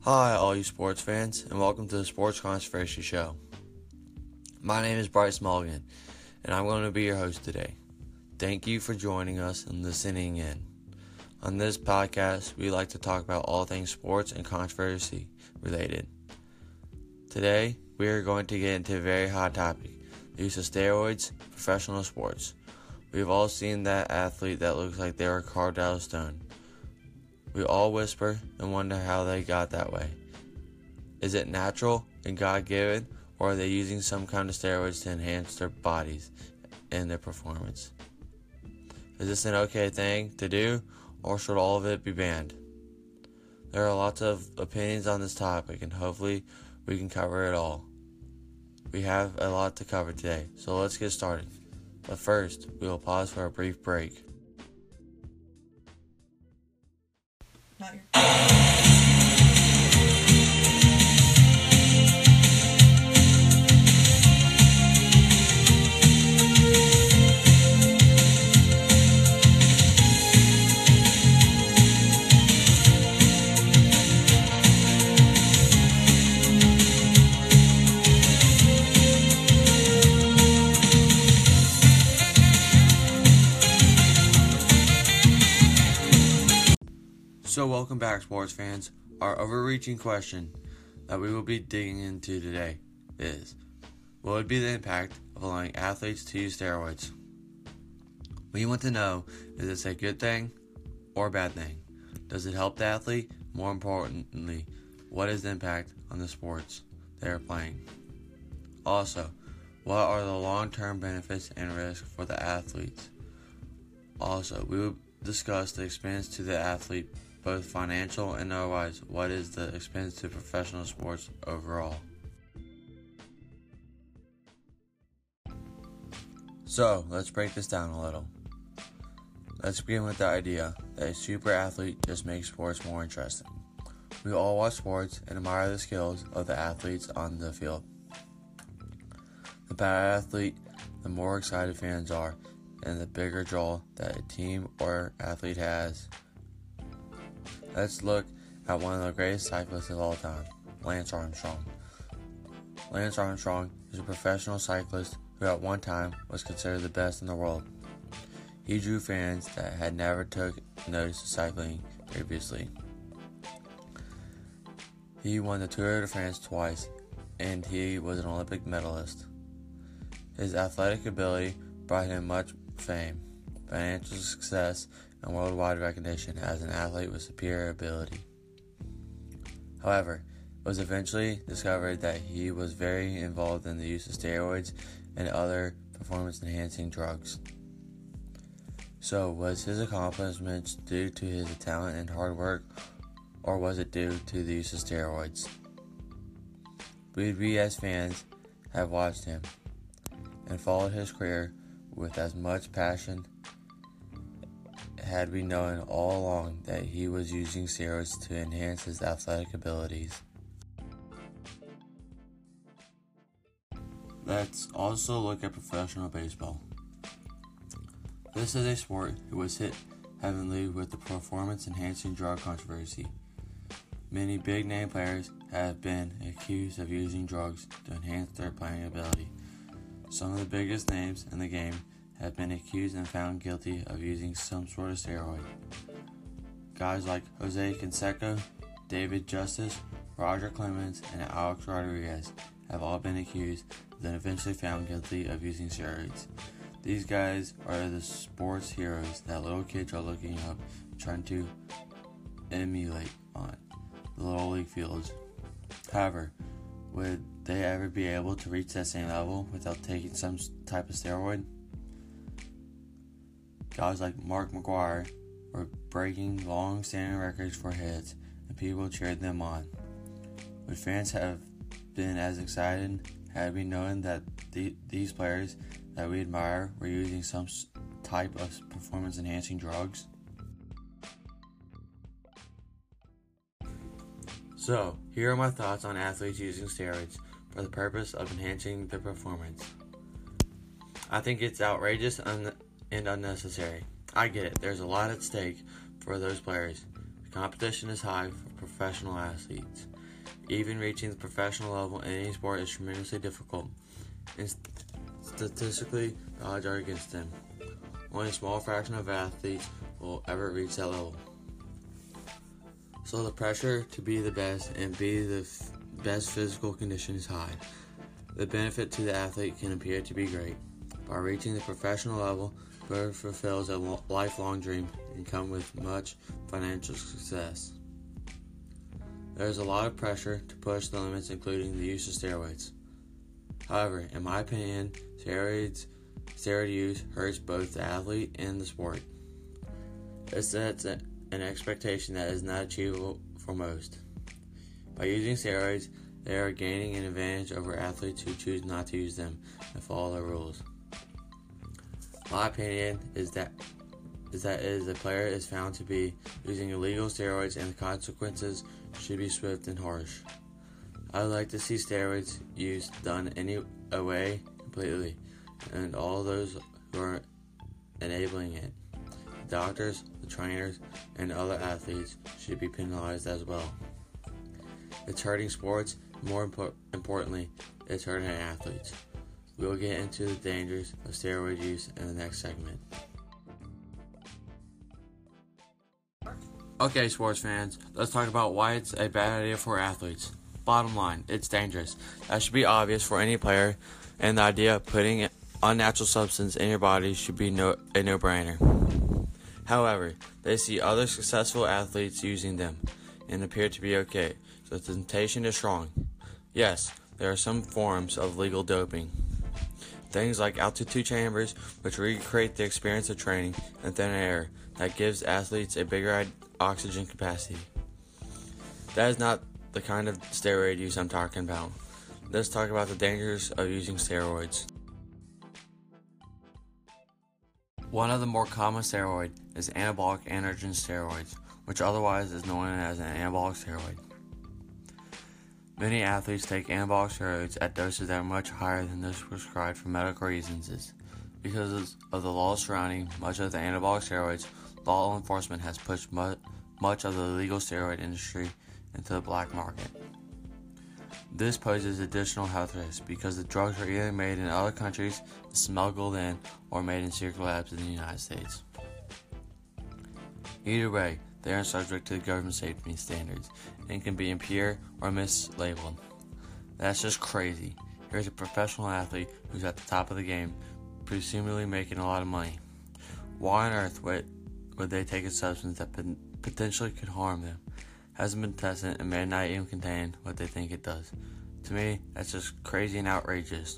Hi, all you sports fans, and welcome to the Sports Controversy Show. My name is Bryce Mulligan, and I'm going to be your host today. Thank you for joining us and listening in. On this podcast, we like to talk about all things sports and controversy related. Today, we are going to get into a very hot topic, the use of steroids in professional sports. We've all seen that athlete that looks like they were carved out of stone. We all whisper and wonder how they got that way. Is it natural and God-given, or are they using some kind of steroids to enhance their bodies and their performance? Is this an okay thing to do, or should all of it be banned? There are lots of opinions on this topic, and hopefully we can cover it all. We have a lot to cover today, so let's get started. But first, we will pause for a brief break. Not your So welcome back, sports fans. Our overreaching question that we will be digging into today is, what would be the impact of allowing athletes to use steroids? We want to know, is this a good thing or a bad thing? Does it help the athlete? More importantly, what is the impact on the sports they are playing? Also, what are the long-term benefits and risks for the athletes? Also, we will discuss the expense to the athlete, both financial and otherwise. What is the expense to professional sports overall? So, let's break this down a little. Let's begin with the idea that a super athlete just makes sports more interesting. We all watch sports and admire the skills of the athletes on the field. The better athlete, the more excited fans are, and the bigger draw that a team or athlete has. Let's look at one of the greatest cyclists of all time, Lance Armstrong. Lance Armstrong is a professional cyclist who at one time was considered the best in the world. He drew fans that had never took notice of cycling previously. He won the Tour de France twice, and he was an Olympic medalist. His athletic ability brought him much fame, financial success, and worldwide recognition as an athlete with superior ability. However, it was eventually discovered that he was very involved in the use of steroids and other performance-enhancing drugs. So, was his accomplishments due to his talent and hard work, or was it due to the use of steroids? We as fans have watched him and followed his career with as much passion had we known all along that he was using steroids to enhance his athletic abilities. Let's also look at professional baseball. This is a sport who was hit heavily with the performance-enhancing drug controversy. Many big-name players have been accused of using drugs to enhance their playing ability. Some of the biggest names in the game have been accused and found guilty of using some sort of steroid. Guys like Jose Canseco, David Justice, Roger Clemens, and Alex Rodriguez have all been accused, then eventually found guilty of using steroids. These guys are the sports heroes that little kids are looking up, trying to emulate on the little league fields. However, would they ever be able to reach that same level without taking some type of steroid? Guys like Mark McGwire were breaking long-standing records for hits, and people cheered them on. Would fans have been as excited had we known that these players that we admire were using some type of performance-enhancing drugs? So, here are my thoughts on athletes using steroids for the purpose of enhancing their performance. I think it's outrageous and unnecessary. I get it, there's a lot at stake for those players. competition is high for professional athletes. Even reaching the professional level in any sport is tremendously difficult, and statistically, the odds are against them. Only a small fraction of athletes will ever reach that level. So the pressure to be the best and be the best physical condition is high. The benefit to the athlete can appear to be great. By reaching the professional level, Bird fulfills a lifelong dream and comes with much financial success. There is a lot of pressure to push the limits, including the use of steroids. However, in my opinion, steroid use hurts both the athlete and the sport. It sets an expectation that is not achievable for most. By using steroids, they are gaining an advantage over athletes who choose not to use them and follow the rules. My opinion is that the player is found to be using illegal steroids, and the consequences should be swift and harsh. I would like to see steroids use done away completely, and all those who are enabling it. The doctors, the trainers, and other athletes should be penalized as well. It's hurting sports, more importantly, it's hurting athletes. We will get into the dangers of steroid use in the next segment. Okay, sports fans, let's talk about why it's a bad idea for athletes. Bottom line, it's dangerous. That should be obvious for any player, and the idea of putting unnatural substance in your body should be a no-brainer. However, they see other successful athletes using them and appear to be okay, so the temptation is strong. Yes, there are some forms of legal doping. Things like altitude chambers, which recreate the experience of training, and thin air, that gives athletes a bigger oxygen capacity. That is not the kind of steroid use I'm talking about. Let's talk about the dangers of using steroids. One of the more common steroids is anabolic androgen steroids, which otherwise is known as an anabolic steroid. Many athletes take anabolic steroids at doses that are much higher than those prescribed for medical reasons. Because of the laws surrounding much of the anabolic steroids, law enforcement has pushed much of the illegal steroid industry into the black market. This poses additional health risks because the drugs are either made in other countries, smuggled in, or made in secret labs in the United States. Either way, they are subject to the government safety standards and can be impure or mislabeled. That's just crazy. Here's a professional athlete who's at the top of the game, presumably making a lot of money. Why on earth would they take a substance that potentially could harm them? Hasn't been tested and may not even contain what they think it does. To me, that's just crazy and outrageous.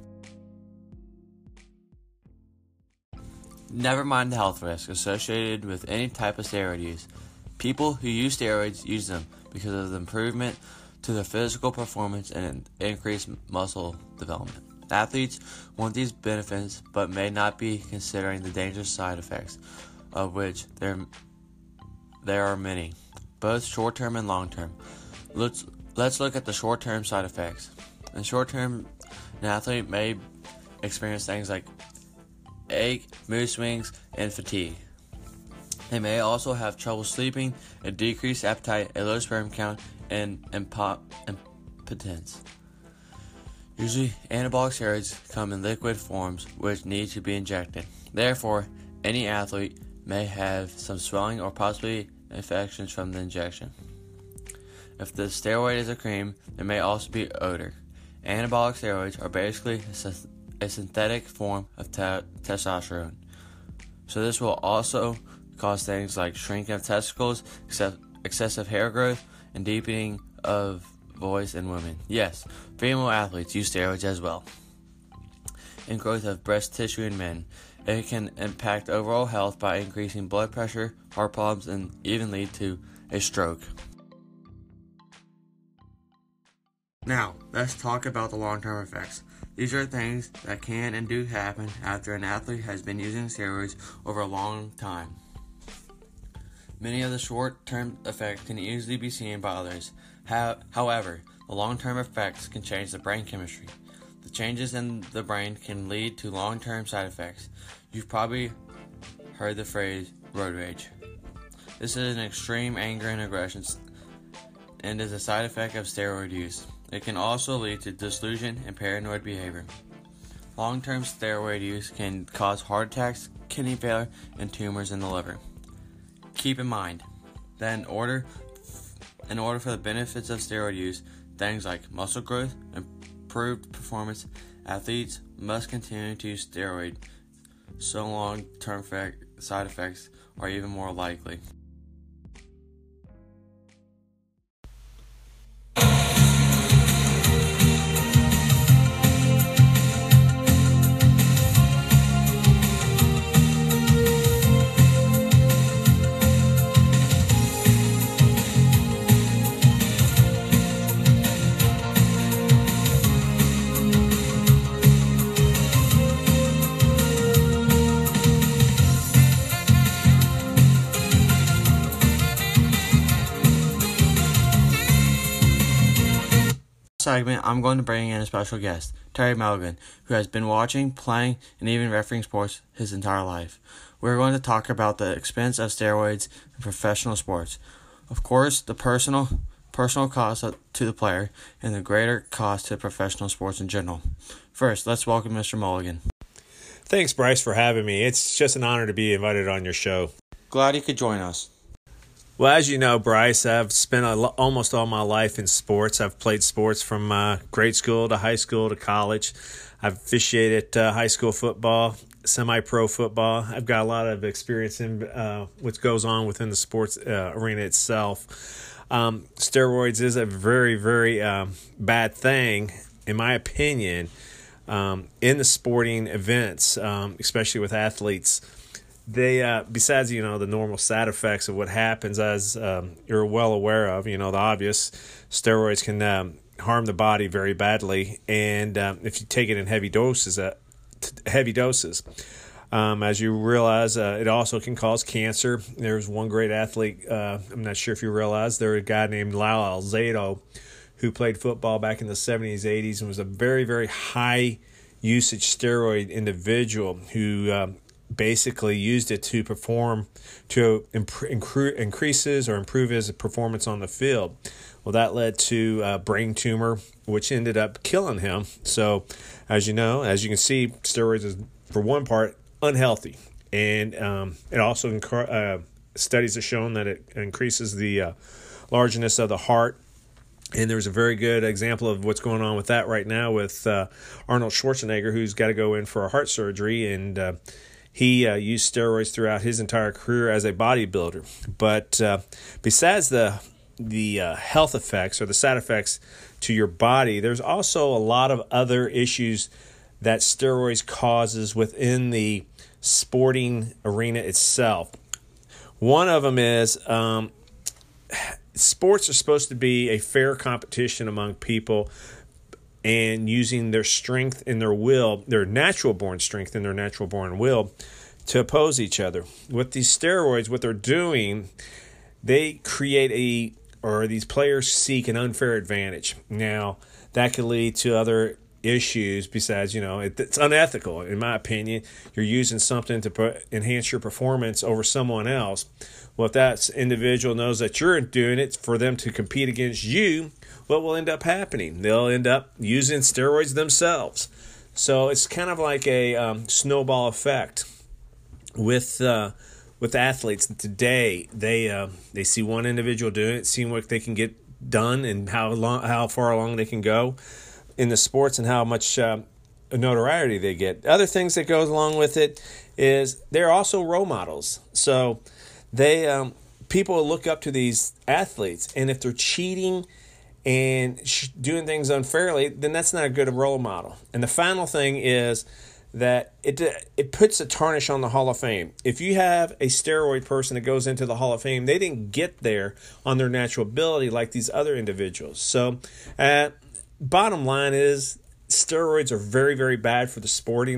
Never mind the health risk associated with any type of steroid use. People who use steroids use them because of the improvement to their physical performance and increased muscle development. Athletes want these benefits but may not be considering the dangerous side effects, of which there are many, both short-term and long-term. Let's look at the short-term side effects. In short-term, an athlete may experience things like ache, mood swings, and fatigue. They may also have trouble sleeping, a decreased appetite, a low sperm count, and impotence. Usually, anabolic steroids come in liquid forms which need to be injected. Therefore, any athlete may have some swelling or possibly infections from the injection. If the steroid is a cream, there may also be odor. Anabolic steroids are basically a synthetic form of testosterone. So this will also cause things like shrinking of testicles, excessive hair growth, and deepening of voice in women. Yes, female athletes use steroids as well. And growth of breast tissue in men. It can impact overall health by increasing blood pressure, heart problems, and even lead to a stroke. Now, let's talk about the long-term effects. These are things that can and do happen after an athlete has been using steroids over a long time. Many of the short-term effects can easily be seen by others. However, the long-term effects can change the brain chemistry. The changes in the brain can lead to long-term side effects. You've probably heard the phrase road rage. This is an extreme anger and aggression and is a side effect of steroid use. It can also lead to delusion and paranoid behavior. Long-term steroid use can cause heart attacks, kidney failure, and tumors in the liver. Keep in mind that in order for the benefits of steroid use, things like muscle growth, improved performance, athletes must continue to use steroid, so long-term side effects are even more likely. Segment, I'm going to bring in a special guest, Terry Melvin, who has been watching, playing, and even refereeing sports his entire life. We're going to talk about the expense of steroids in professional sports. Of course, the personal cost to the player and the greater cost to professional sports in general. First, let's welcome Mr. Mulligan. Thanks, Bryce, for having me. It's just an honor to be invited on your show. Glad you could join us. Well, as you know, Bryce, I've spent almost all my life in sports. I've played sports from grade school to high school to college. I've officiated high school football, semi-pro football. I've got a lot of experience in what goes on within the sports arena itself. Steroids is a very, very bad thing, in my opinion, in the sporting events, especially with athletes. They, besides, the normal side effects of what happens, as you're well aware of, the obvious, steroids can harm the body very badly. And if you take it in heavy doses, as you realize, it also can cause cancer. There's one great athlete, I'm not sure if you realize, there's a guy named Lyle Alzado who played football back in the 70s, 80s, and was a very, very high usage steroid individual who basically used it to perform, to increases or improve his performance on the field. Well, that led to a brain tumor, which ended up killing him. So, as you can see, steroids is, for one part, unhealthy. And it also, studies have shown that it increases the largeness of the heart. And there's a very good example of what's going on with that right now with Arnold Schwarzenegger, who's got to go in for a heart surgery. And he used steroids throughout his entire career as a bodybuilder. But besides the health effects or the side effects to your body, there's also a lot of other issues that steroids causes within the sporting arena itself. One of them is sports are supposed to be a fair competition among people, and using their strength and their will, their natural-born strength and their natural-born will, to oppose each other. With these steroids, what they're doing, they create these players seek an unfair advantage. Now, that could lead to other issues besides, it's unethical, in my opinion. You're using something to enhance your performance over someone else. Well, if that individual knows that you're doing it for them to compete against you, what will end up happening? They'll end up using steroids themselves. So it's kind of like a snowball effect with athletes today. They see one individual doing it, seeing what they can get done and how far along they can go in the sports and how much notoriety they get. Other things that goes along with it is they're also role models. So people look up to these athletes, and if they're cheating and doing things unfairly, then that's not a good role model. And the final thing is that it puts a tarnish on the Hall of Fame. If you have a steroid person that goes into the Hall of Fame, they didn't get there on their natural ability like these other individuals. So bottom line is steroids are very, very bad for the sports,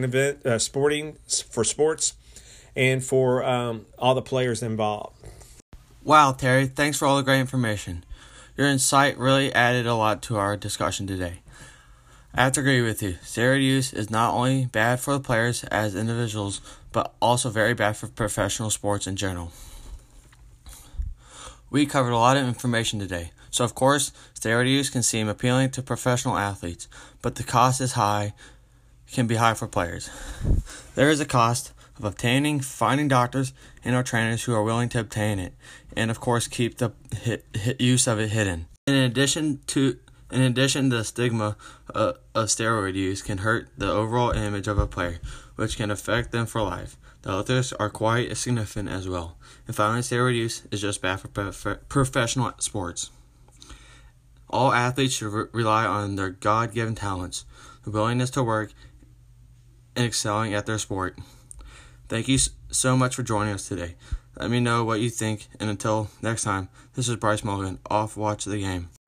and for all the players involved. Wow, Terry, thanks for all the great information. Your insight really added a lot to our discussion today. I have to agree with you. Steroid use is not only bad for the players as individuals, but also very bad for professional sports in general. We covered a lot of information today. So of course, steroid use can seem appealing to professional athletes, but the cost can be high for players. There is a cost of finding doctors and or trainers who are willing to obtain it, and of course keep the use of it hidden. In addition, the stigma of steroid use can hurt the overall image of a player, which can affect them for life. The others are quite significant as well. And finally, steroid use is just bad for professional sports. All athletes should rely on their God-given talents, the willingness to work, and excelling at their sport. Thank you so much for joining us today. Let me know what you think, and until next time, this is Bryce Mulligan, off Watch the Game.